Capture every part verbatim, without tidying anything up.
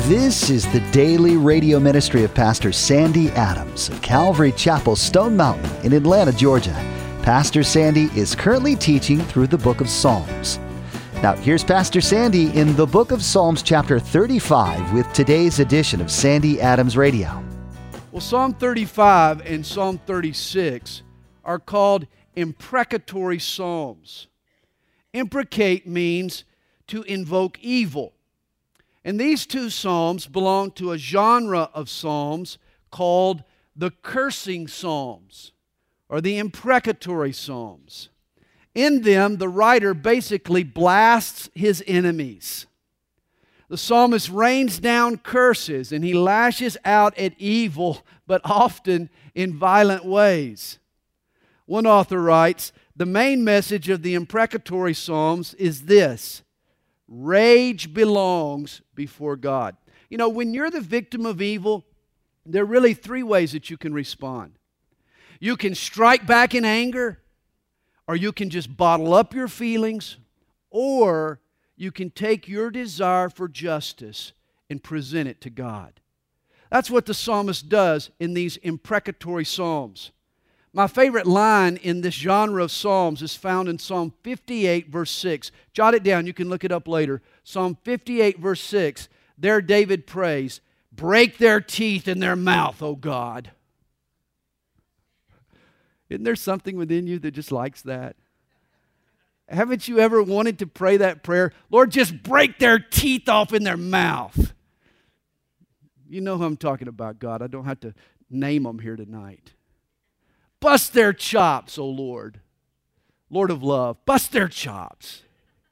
This is the daily radio ministry of Pastor Sandy Adams of Calvary Chapel, Stone Mountain in Atlanta, Georgia. Pastor Sandy is currently teaching through the book of Psalms. Now, here's Pastor Sandy in the book of Psalms, chapter thirty-five, with today's edition of Sandy Adams Radio. Well, Psalm thirty-five and Psalm thirty-six are called imprecatory psalms. Imprecate means to invoke evil. And these two psalms belong to a genre of psalms called the cursing psalms, or the imprecatory psalms. In them, the writer basically blasts his enemies. The psalmist rains down curses, and he lashes out at evil, but often in violent ways. One author writes, the main message of the imprecatory psalms is this: rage belongs before God. You know, when you're the victim of evil, there are really three ways that you can respond. You can strike back in anger, or you can just bottle up your feelings, or you can take your desire for justice and present it to God. That's what the psalmist does in these imprecatory psalms. My favorite line in this genre of psalms is found in Psalm fifty-eight, verse six. Jot it down. You can look it up later. Psalm fifty-eight, verse six. There David prays, "Break their teeth in their mouth, O God." Isn't there something within you that just likes that? Haven't you ever wanted to pray that prayer? Lord, just break their teeth off in their mouth. You know who I'm talking about, God. I don't have to name them here tonight. Bust their chops, O Lord. Lord of love, bust their chops.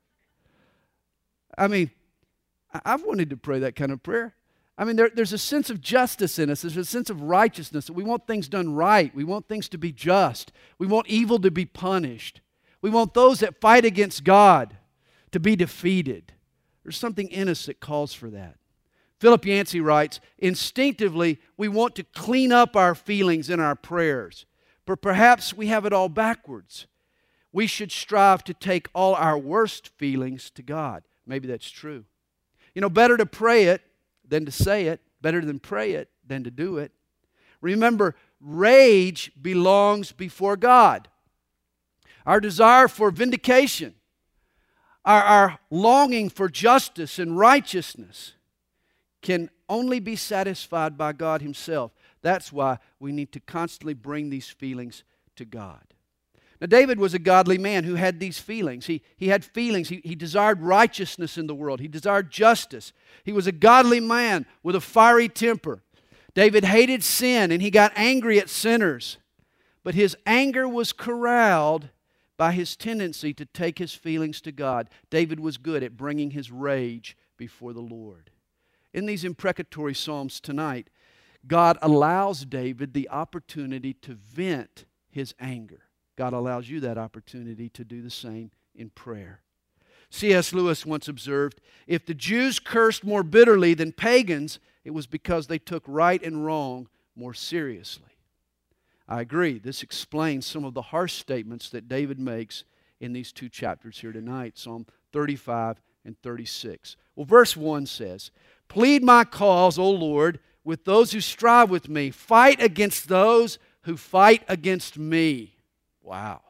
I mean, I've wanted to pray that kind of prayer. I mean, there, there's a sense of justice in us. There's a sense of righteousness. We want things done right. We want things to be just. We want evil to be punished. We want those that fight against God to be defeated. There's something in us that calls for that. Philip Yancey writes, instinctively, we want to clean up our feelings in our prayers. But perhaps we have it all backwards. We should strive to take all our worst feelings to God. Maybe that's true. You know, better to pray it than to say it. Better than pray it than to do it. Remember, rage belongs before God. Our desire for vindication, our, our longing for justice and righteousness can only be satisfied by God Himself. That's why we need to constantly bring these feelings to God. Now, David was a godly man who had these feelings. He, he had feelings. He, he desired righteousness in the world. He desired justice. He was a godly man with a fiery temper. David hated sin, and he got angry at sinners. But his anger was corralled by his tendency to take his feelings to God. David was good at bringing his rage before the Lord. In these imprecatory psalms tonight, God allows David the opportunity to vent his anger. God allows you that opportunity to do the same in prayer. C S Lewis once observed, if the Jews cursed more bitterly than pagans, it was because they took right and wrong more seriously. I agree. This explains some of the harsh statements that David makes in these two chapters here tonight, Psalm thirty-five and thirty-six. Well, verse one says, plead my cause, O Lord, with those who strive with me. Fight against those who fight against me. Wow.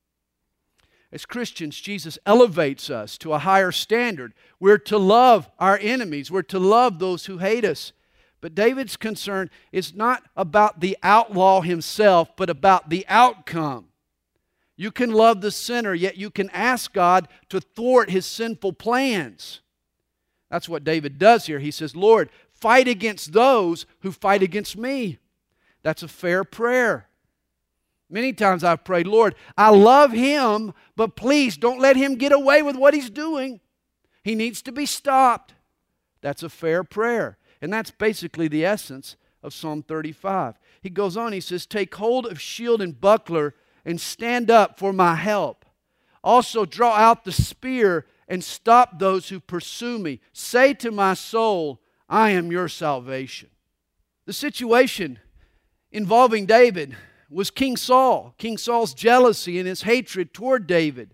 As Christians, Jesus elevates us to a higher standard. We're to love our enemies. We're to love those who hate us. But David's concern is not about the outlaw himself, but about the outcome. You can love the sinner, yet you can ask God to thwart his sinful plans. That's what David does here. He says, Lord, fight against those who fight against me. That's a fair prayer. Many times I've prayed, Lord, I love him, but please don't let him get away with what he's doing. He needs to be stopped. That's a fair prayer. And that's basically the essence of Psalm thirty-five. He goes on, he says, take hold of shield and buckler and stand up for my help. Also draw out the spear and stop those who pursue me. Say to my soul, I am your salvation. The situation involving David was King Saul, King Saul's jealousy and his hatred toward David.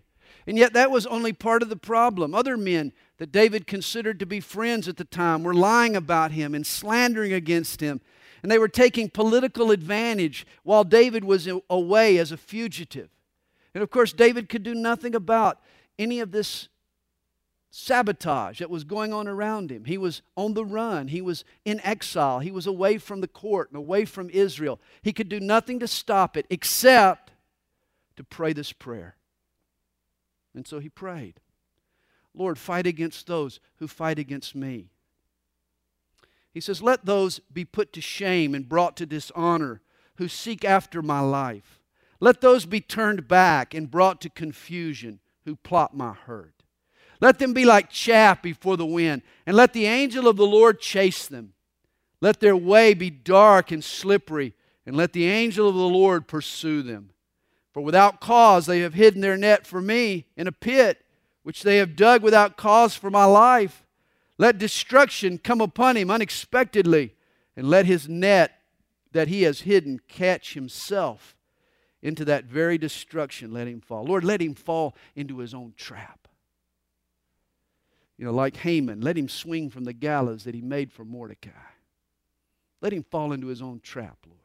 And yet that was only part of the problem. Other men that David considered to be friends at the time were lying about him and slandering against him. And they were taking political advantage while David was away as a fugitive. And of course, David could do nothing about any of this sabotage that was going on around him. He was on the run. He was in exile. He was away from the court and away from Israel. He could do nothing to stop it except to pray this prayer. And so he prayed, Lord, fight against those who fight against me. He says, let those be put to shame and brought to dishonor who seek after my life. Let those be turned back and brought to confusion who plot my hurt. Let them be like chaff before the wind, and let the angel of the Lord chase them. Let their way be dark and slippery, and let the angel of the Lord pursue them. For without cause they have hidden their net for me in a pit, which they have dug without cause for my life. Let destruction come upon him unexpectedly, and let his net that he has hidden catch himself. Into that very destruction let him fall. Lord, let him fall into his own trap. You know, like Haman, let him swing from the gallows that he made for Mordecai. Let him fall into his own trap, Lord.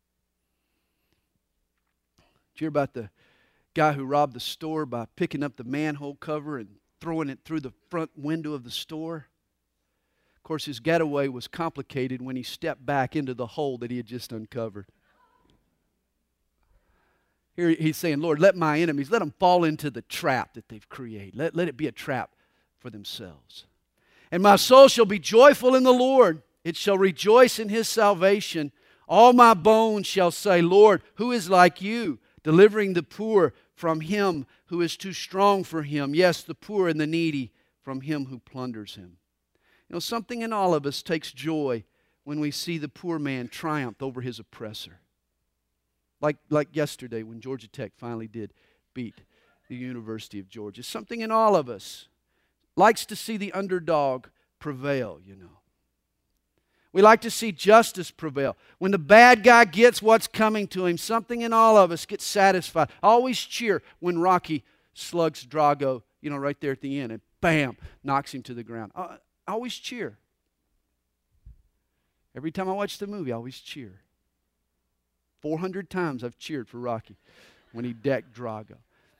Did you hear about the guy who robbed the store by picking up the manhole cover and throwing it through the front window of the store? Of course, his getaway was complicated when he stepped back into the hole that he had just uncovered. Here he's saying, Lord, let my enemies, let them fall into the trap that they've created. Let, let it be a trap for themselves. And my soul shall be joyful in the Lord. It shall rejoice in his salvation. All my bones shall say, Lord, who is like you, delivering the poor from him who is too strong for him? Yes, the poor and the needy from him who plunders him. You know, something in all of us takes joy when we see the poor man triumph over his oppressor. Like, like yesterday when Georgia Tech finally did beat the University of Georgia. Something in all of us likes to see the underdog prevail, you know. We like to see justice prevail. When the bad guy gets what's coming to him, something in all of us gets satisfied. I always cheer when Rocky slugs Drago, you know, right there at the end, and bam, knocks him to the ground. I, I always cheer. Every time I watch the movie, I always cheer. four hundred times I've cheered for Rocky when he decked Drago.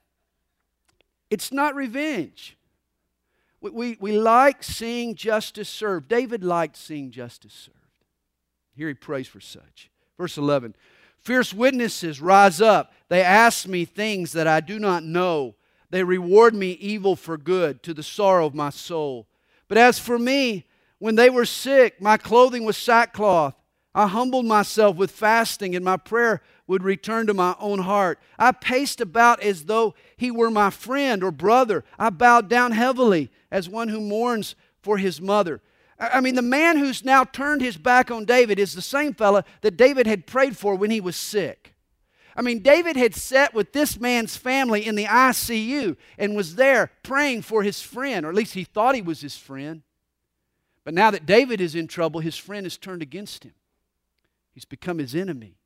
It's not revenge. We, we, we like seeing justice served. David liked seeing justice served. Here he prays for such. Verse eleven, fierce witnesses rise up. They ask me things that I do not know. They reward me evil for good, to the sorrow of my soul. But as for me, when they were sick, my clothing was sackcloth. I humbled myself with fasting, and my prayer would return to my own heart. I paced about as though he were my friend or brother. I bowed down heavily as one who mourns for his mother. I mean, the man who's now turned his back on David is the same fella that David had prayed for when he was sick. I mean, David had sat with this man's family in the I C U and was there praying for his friend, or at least he thought he was his friend. But now that David is in trouble, his friend has turned against him. He's become his enemy.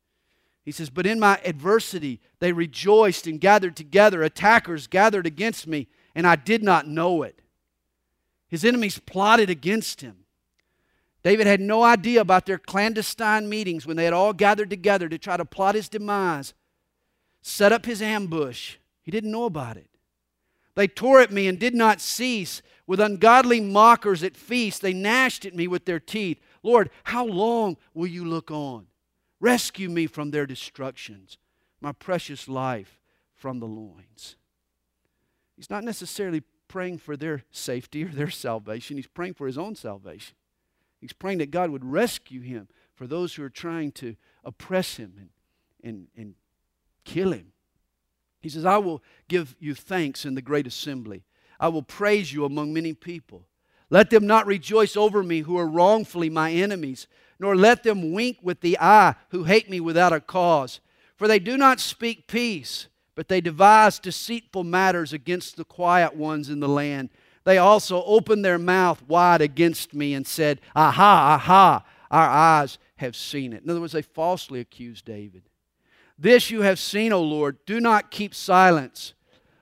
He says, but in my adversity, they rejoiced and gathered together. Attackers gathered against me, and I did not know it. His enemies plotted against him. David had no idea about their clandestine meetings when they had all gathered together to try to plot his demise, set up his ambush. He didn't know about it. They tore at me and did not cease. With ungodly mockers at feasts, they gnashed at me with their teeth. Lord, how long will you look on? Rescue me from their destructions, my precious life from the loins. He's not necessarily praying for their safety or their salvation. He's praying for his own salvation. He's praying that God would rescue him for those who are trying to oppress him and, and, and kill him. He says, I will give you thanks in the great assembly. I will praise you among many people. Let them not rejoice over me who are wrongfully my enemies, nor let them wink with the eye who hate me without a cause. For they do not speak peace, but they devise deceitful matters against the quiet ones in the land. They also opened their mouth wide against me and said, aha, aha, our eyes have seen it. In other words, they falsely accused David. This you have seen, O Lord. Do not keep silence.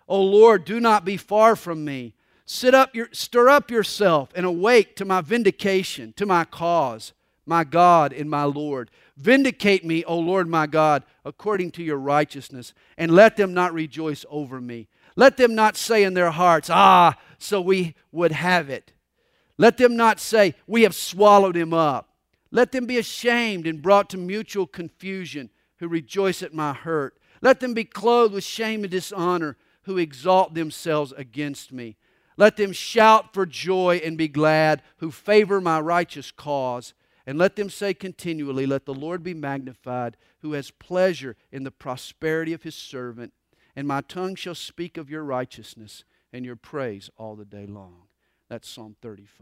O Lord, do not be far from me. Sit up your, stir up yourself and awake to my vindication, to my cause, my God and my Lord. Vindicate me, O Lord my God, according to your righteousness, and let them not rejoice over me. Let them not say in their hearts, ah, so we would have it. Let them not say, we have swallowed him up. Let them be ashamed and brought to mutual confusion who rejoice at my hurt. Let them be clothed with shame and dishonor who exalt themselves against me. Let them shout for joy and be glad who favor my righteous cause. And let them say continually, let the Lord be magnified, who has pleasure in the prosperity of his servant. And my tongue shall speak of your righteousness and your praise all the day long. That's Psalm thirty-five.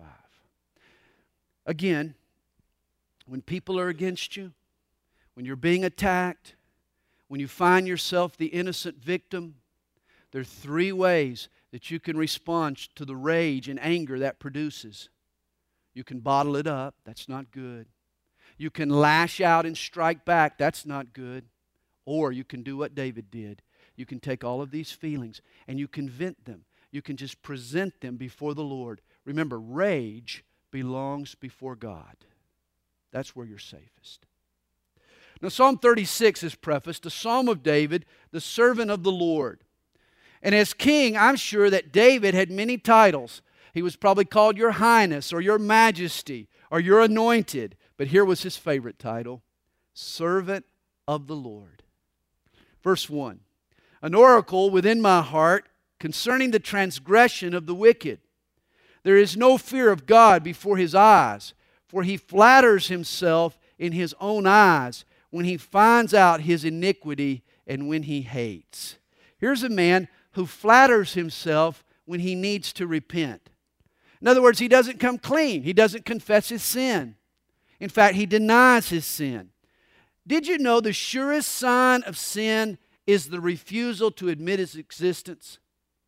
Again, when people are against you, when you're being attacked, when you find yourself the innocent victim, there are three ways that you can respond to the rage and anger that produces. You can bottle it up. That's not good. You can lash out and strike back. That's not good. Or you can do what David did. You can take all of these feelings and you can vent them. You can just present them before the Lord. Remember, rage belongs before God. That's where you're safest. Now, Psalm thirty-six is prefaced, a psalm of David, the servant of the Lord. And as king, I'm sure that David had many titles. He was probably called Your Highness or Your Majesty or Your Anointed. But here was his favorite title, Servant of the Lord. Verse one, an oracle within my heart concerning the transgression of the wicked. There is no fear of God before his eyes, for he flatters himself in his own eyes when he finds out his iniquity and when he hates. Here's a man who flatters himself when he needs to repent. In other words, he doesn't come clean. He doesn't confess his sin. In fact, he denies his sin. Did you know the surest sign of sin is the refusal to admit its existence?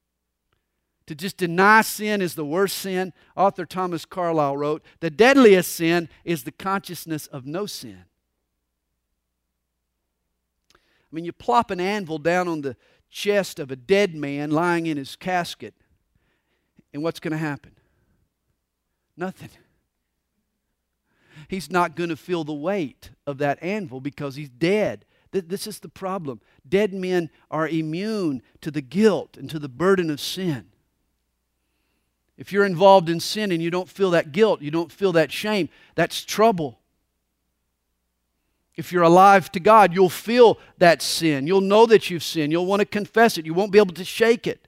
To just deny sin is the worst sin. Author Thomas Carlyle wrote, the deadliest sin is the consciousness of no sin. I mean, you plop an anvil down on the chest of a dead man lying in his casket, and what's going to happen? Nothing. He's not going to feel the weight of that anvil because he's dead. This is the problem. Dead men are immune to the guilt and to the burden of sin. If you're involved in sin and you don't feel that guilt, you don't feel that shame, that's trouble. If you're alive to God, you'll feel that sin. You'll know that you've sinned. You'll want to confess it. You won't be able to shake it.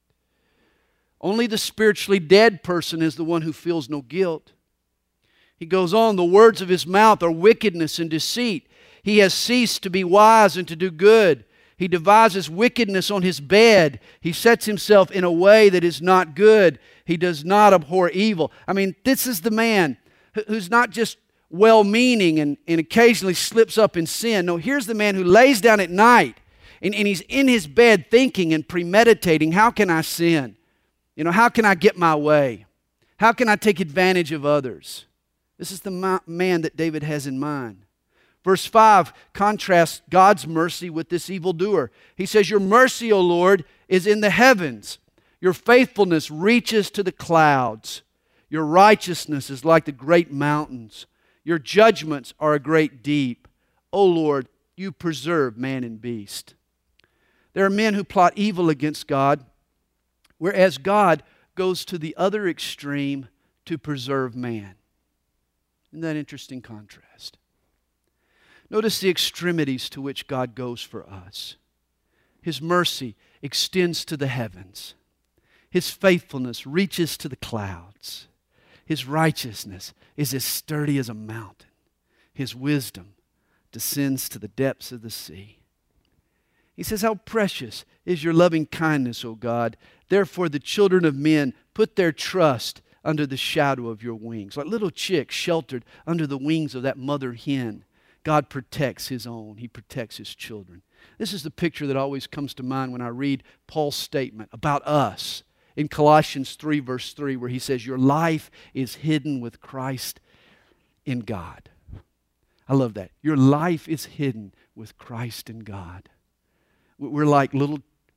Only the spiritually dead person is the one who feels no guilt. He goes on, the words of his mouth are wickedness and deceit. He has ceased to be wise and to do good. He devises wickedness on his bed. He sets himself in a way that is not good. He does not abhor evil. I mean, this is the man who's not just well-meaning and, and occasionally slips up in sin. No, here's the man who lays down at night and, and he's in his bed thinking and premeditating, how can I sin? You know, how can I get my way? How can I take advantage of others? This is the man that David has in mind. Verse five contrasts God's mercy with this evildoer. He says, your mercy, O Lord, is in the heavens. Your faithfulness reaches to the clouds. Your righteousness is like the great mountains. Your judgments are a great deep. O Lord, you preserve man and beast. There are men who plot evil against God, whereas God goes to the other extreme to preserve man. Isn't that interesting contrast? Notice the extremities to which God goes for us. His mercy extends to the heavens. His faithfulness reaches to the clouds. His righteousness is as sturdy as a mountain. His wisdom descends to the depths of the sea. He says, how precious is your loving kindness, O God. Therefore the children of men put their trust under the shadow of your wings. Like little chicks sheltered under the wings of that mother hen. God protects his own. He protects his children. This is the picture that always comes to mind when I read Paul's statement about us in Colossians three verse three, where he says, your life is hidden with Christ in God. I love that. Your life is hidden with Christ in God. We're like little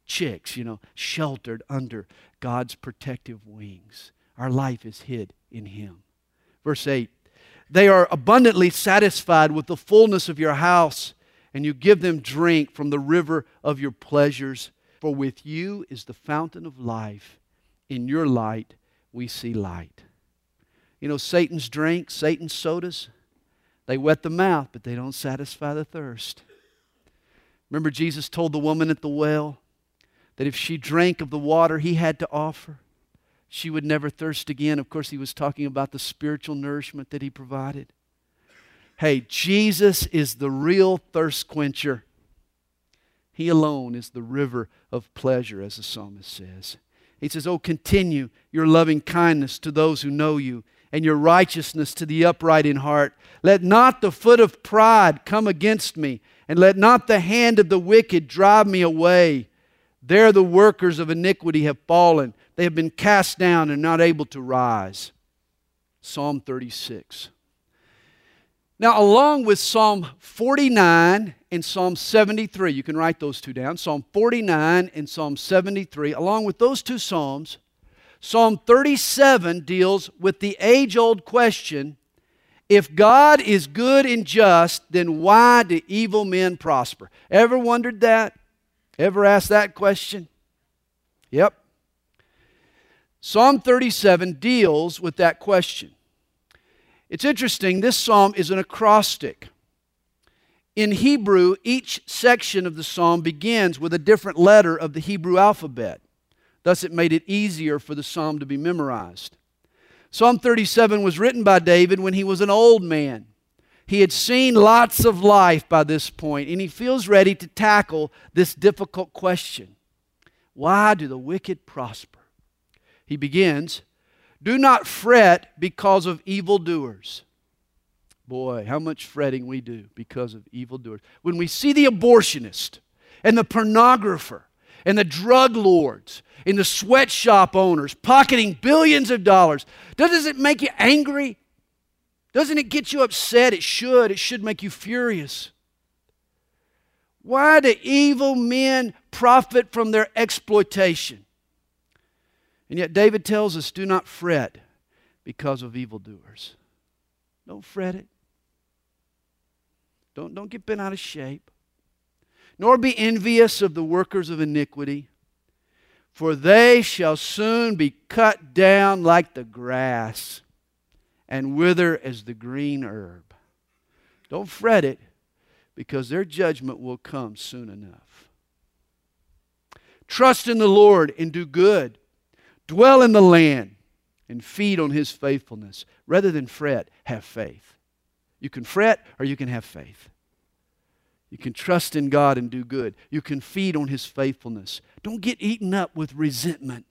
chicks, you know, sheltered under God's protective wings. Our life is hid in Him. Verse eight, they are abundantly satisfied with the fullness of your house, and you give them drink from the river of your pleasures. For with you is the fountain of life. In your light we see light. You know, Satan's drink, Satan's sodas, they wet the mouth, but they don't satisfy the thirst. Remember, Jesus told the woman at the well that if she drank of the water He had to offer, she would never thirst again. Of course, He was talking about the spiritual nourishment that He provided. Hey, Jesus is the real thirst quencher. He alone is the river of pleasure, as the psalmist says. He says, oh, continue your loving kindness to those who know you, and your righteousness to the upright in heart. Let not the foot of pride come against me, and let not the hand of the wicked drive me away. There the workers of iniquity have fallen. They have been cast down and not able to rise. Psalm thirty-six. Now, along with Psalm forty-nine and Psalm seventy-three, you can write those two down, Psalm forty-nine and Psalm seventy-three, along with those two Psalms, Psalm thirty-seven deals with the age-old question, if God is good and just, then why do evil men prosper? Ever wondered that? Ever asked that question? Yep. Psalm thirty-seven deals with that question. It's interesting, this psalm is an acrostic. In Hebrew, each section of the psalm begins with a different letter of the Hebrew alphabet. Thus, it made it easier for the psalm to be memorized. Psalm thirty-seven was written by David when he was an old man. He had seen lots of life by this point, and he feels ready to tackle this difficult question. Why do the wicked prosper? He begins, do not fret because of evildoers. Boy, how much fretting we do because of evildoers. When we see the abortionist and the pornographer and the drug lords and the sweatshop owners pocketing billions of dollars, doesn't it make you angry? Doesn't it get you upset? It should. It should make you furious. Why do evil men profit from their exploitation? And yet David tells us, do not fret because of evildoers. Don't fret it. Don't, don't get bent out of shape. Nor be envious of the workers of iniquity, for they shall soon be cut down like the grass and wither as the green herb. Don't fret it, because their judgment will come soon enough. Trust in the Lord and do good. Dwell in the land and feed on His faithfulness. Rather than fret, have faith. You can fret or you can have faith. You can trust in God and do good. You can feed on His faithfulness. Don't get eaten up with resentment.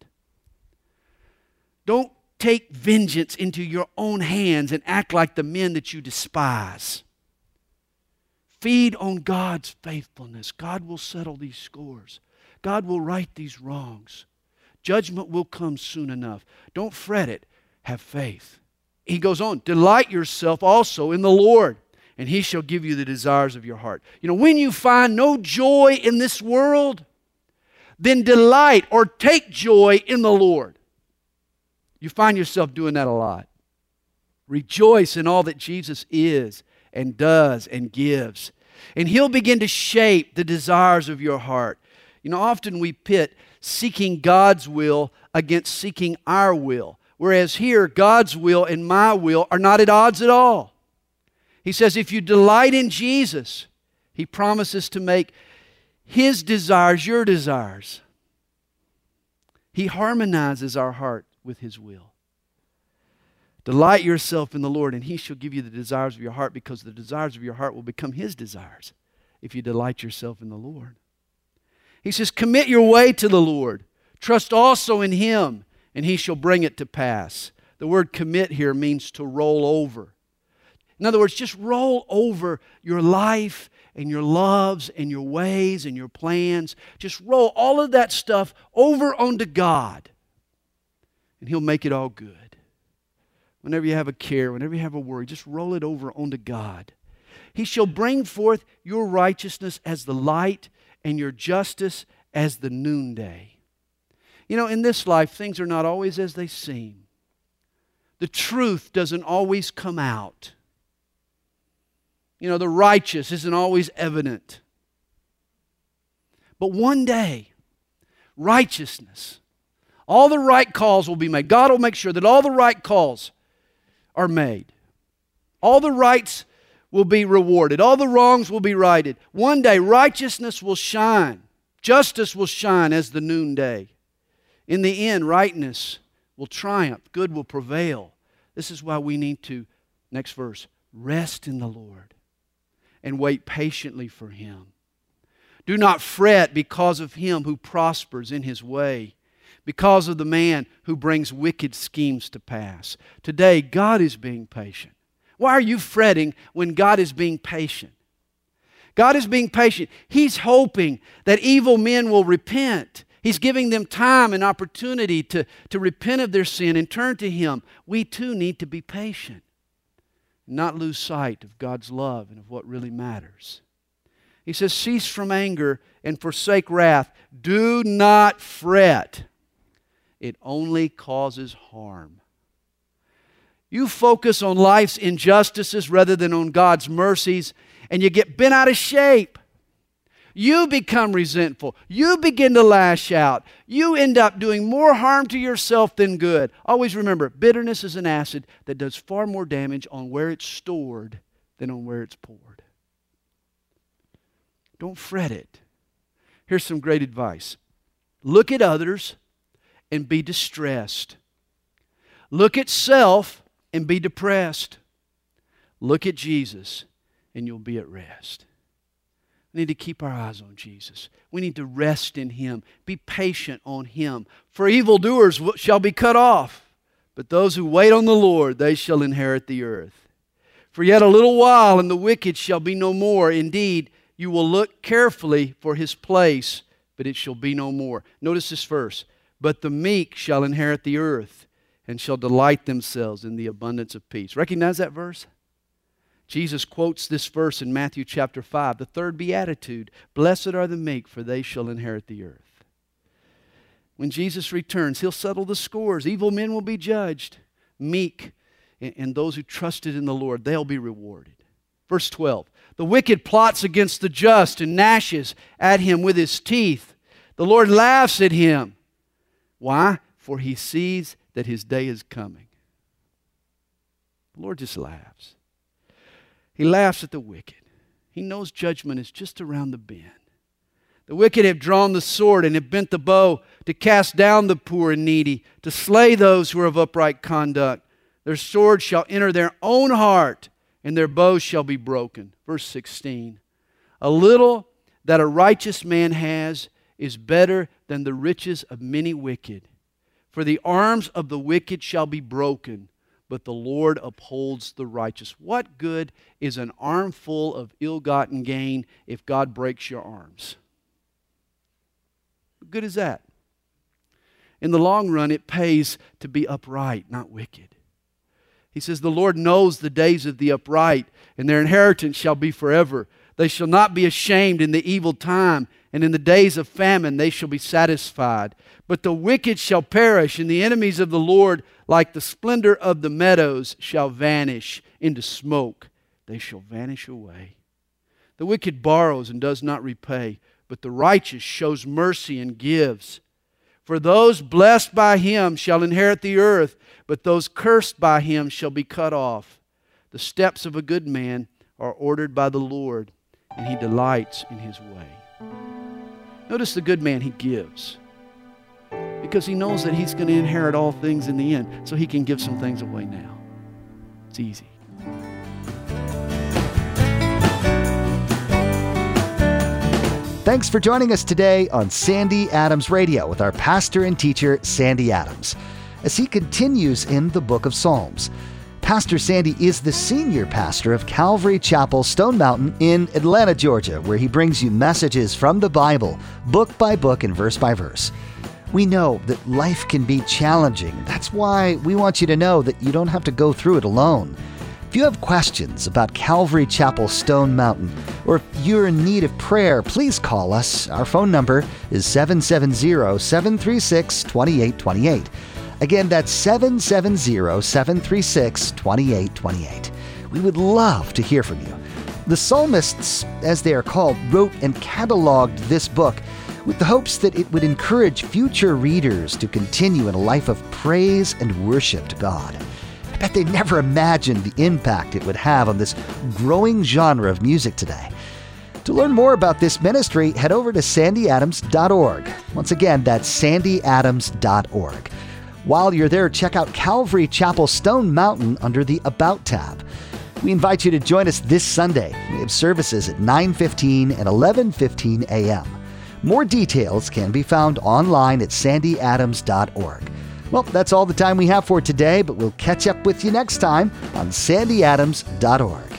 Don't take vengeance into your own hands and act like the men that you despise. Feed on God's faithfulness. God will settle these scores. God will right these wrongs. Judgment will come soon enough. Don't fret it. Have faith. He goes on, delight yourself also in the Lord, and He shall give you the desires of your heart. You know, when you find no joy in this world, then delight or take joy in the Lord. You find yourself doing that a lot. Rejoice in all that Jesus is and does and gives. And He'll begin to shape the desires of your heart. You know, often we pit seeking God's will against seeking our will. Whereas here, God's will and my will are not at odds at all. He says, if you delight in Jesus, He promises to make His desires your desires. He harmonizes our heart with His will. Delight yourself in the Lord, and He shall give you the desires of your heart, because the desires of your heart will become His desires if you delight yourself in the Lord. He says, commit your way to the Lord. Trust also in Him, and He shall bring it to pass. The word commit here means to roll over. In other words, just roll over your life and your loves and your ways and your plans. Just roll all of that stuff over onto God, and He'll make it all good. Whenever you have a care, whenever you have a worry, just roll it over onto God. He shall bring forth your righteousness as the light and your justice as the noonday. You know, in this life, things are not always as they seem. The truth doesn't always come out. You know, the righteous isn't always evident. But one day, righteousness, all the right calls will be made. God will make sure that all the right calls are made. All the rights will be rewarded. All the wrongs will be righted. One day, righteousness will shine. Justice will shine as the noonday. In the end, rightness will triumph. Good will prevail. This is why we need to, next verse, rest in the Lord and wait patiently for Him. Do not fret because of him who prospers in his way, because of the man who brings wicked schemes to pass. Today, God is being patient. Why are you fretting when God is being patient? God is being patient. He's hoping that evil men will repent. He's giving them time and opportunity to, to repent of their sin and turn to Him. We too need to be patient, not lose sight of God's love and of what really matters. He says, cease from anger and forsake wrath. Do not fret. It only causes harm. You focus on life's injustices rather than on God's mercies, and you get bent out of shape. You become resentful. You begin to lash out. You end up doing more harm to yourself than good. Always remember, bitterness is an acid that does far more damage on where it's stored than on where it's poured. Don't fret it. Here's some great advice. Look at others and be distressed. Look at self and be depressed. Look at Jesus and you'll be at rest. We need to keep our eyes on Jesus. We need to rest in Him. Be patient on Him. For evildoers shall be cut off, but those who wait on the Lord, they shall inherit the earth. For yet a little while and the wicked shall be no more. Indeed, you will look carefully for his place, but it shall be no more. Notice this verse. But the meek shall inherit the earth and shall delight themselves in the abundance of peace. Recognize that verse? Jesus quotes this verse in Matthew chapter five, the third beatitude. Blessed are the meek, for they shall inherit the earth. When Jesus returns, He'll settle the scores. Evil men will be judged. Meek and those who trusted in the Lord, they'll be rewarded. Verse twelve. The wicked plots against the just and gnashes at him with his teeth. The Lord laughs at him. Why? For he sees that his day is coming. The Lord just laughs. He laughs at the wicked. He knows judgment is just around the bend. The wicked have drawn the sword and have bent the bow to cast down the poor and needy, to slay those who are of upright conduct. Their sword shall enter their own heart, and their bows shall be broken. Verse sixteen. A little that a righteous man has is better than the riches of many wicked. For the arms of the wicked shall be broken, but the Lord upholds the righteous. What good is an armful of ill-gotten gain if God breaks your arms? What good is that? In the long run, it pays to be upright, not wicked. He says, the Lord knows the days of the upright, and their inheritance shall be forever. They shall not be ashamed in the evil time, and in the days of famine they shall be satisfied. But the wicked shall perish, and the enemies of the Lord, like the splendor of the meadows, shall vanish into smoke. They shall vanish away. The wicked borrows and does not repay, but the righteous shows mercy and gives. For those blessed by Him shall inherit the earth, but those cursed by Him shall be cut off. The steps of a good man are ordered by the Lord, and He delights in his way. Notice the good man, he gives, because he knows that he's going to inherit all things in the end, so he can give some things away now. It's easy. Thanks for joining us today on Sandy Adams Radio with our pastor and teacher, Sandy Adams, as he continues in the book of Psalms. Pastor Sandy is the senior pastor of Calvary Chapel, Stone Mountain in Atlanta, Georgia, where he brings you messages from the Bible, book by book and verse by verse. We know that life can be challenging. That's why we want you to know that you don't have to go through it alone. If If you have questions about Calvary Chapel Stone Mountain, or if you're in need of prayer, please call us. Our phone number is seven seven zero, seven three six, two eight two eight. Again, that's seven seven zero, seven three six, two eight two eight. We would love to hear from you. The psalmists, as they are called, wrote and cataloged this book with the hopes that it would encourage future readers to continue in a life of praise and worship to God. I bet they never imagined the impact it would have on this growing genre of music today. To learn more about this ministry, head over to sandy adams dot org. Once again, that's sandy adams dot org. While you're there, check out Calvary Chapel Stone Mountain under the About tab. We invite you to join us this Sunday. We have services at nine fifteen and eleven fifteen a.m. More details can be found online at sandy adams dot org. Well, that's all the time we have for today, but we'll catch up with you next time on sandy adams dot org.